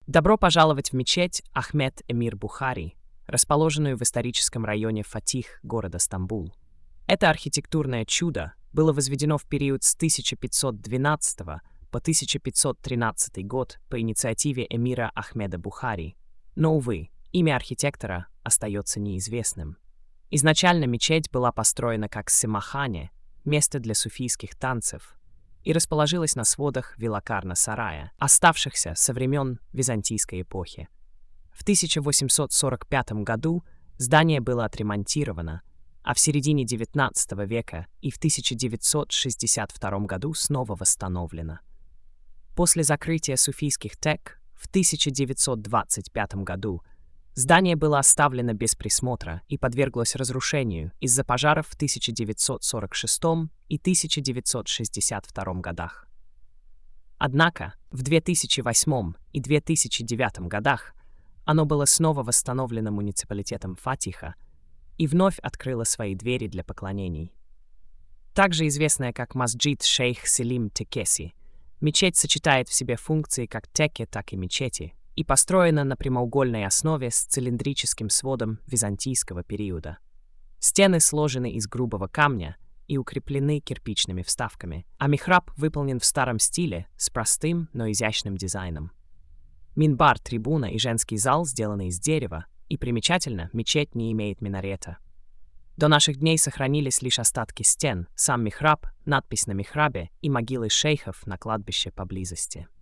Добро пожаловать в мечеть Ахмед Эмир Бухари, расположенную в историческом районе Фатих города Стамбул. Это архитектурное чудо было возведено в период с 1512 по 1513 год по инициативе эмира Ахмеда Бухари. Но, увы, имя архитектора остается неизвестным. Изначально мечеть была построена как семахане, место для суфийских танцев, и расположилась на сводах Вилакарна-сарая, оставшихся со времен Византийской эпохи. В 1845 году здание было отремонтировано, а в середине XIX века и в 1962 году снова восстановлено. После закрытия суфийских тек в 1925 году здание было оставлено без присмотра и подверглось разрушению из-за пожаров в 1946 и 1962 годах. Однако в 2008 и 2009 годах оно было снова восстановлено муниципалитетом Фатиха и вновь открыло свои двери для поклонений. Также известная как Масджид Шейх Селим Текеси, мечеть сочетает в себе функции как теке, так и мечети и построена на прямоугольной основе с цилиндрическим сводом византийского периода. Стены сложены из грубого камня и укреплены кирпичными вставками, а михраб выполнен в старом стиле с простым, но изящным дизайном. Минбар, трибуна и женский зал сделаны из дерева, и примечательно, мечеть не имеет минарета. До наших дней сохранились лишь остатки стен, сам михраб, надпись на михрабе и могилы шейхов на кладбище поблизости.